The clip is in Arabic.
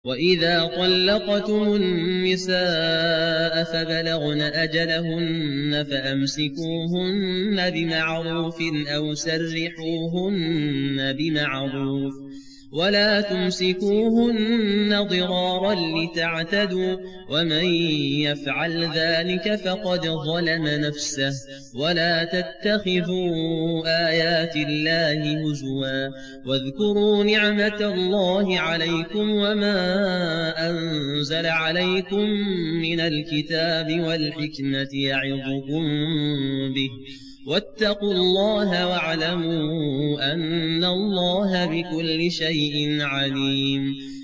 وإذا طلقتم النساء فبلغن أجلهن فأمسكوهن بمعروف أو سرحوهن بمعروف ولا تمسكوهن ضرارا لتعتدوا ومن يفعل ذلك فقد ظلم نفسه ولا تتخذوا آيات الله هزوا واذكروا نعمة الله عليكم وما أنزل عليكم من الكتاب والحكمة يعظكم به واتقوا الله واعلموا أن الله بكل شيء عليم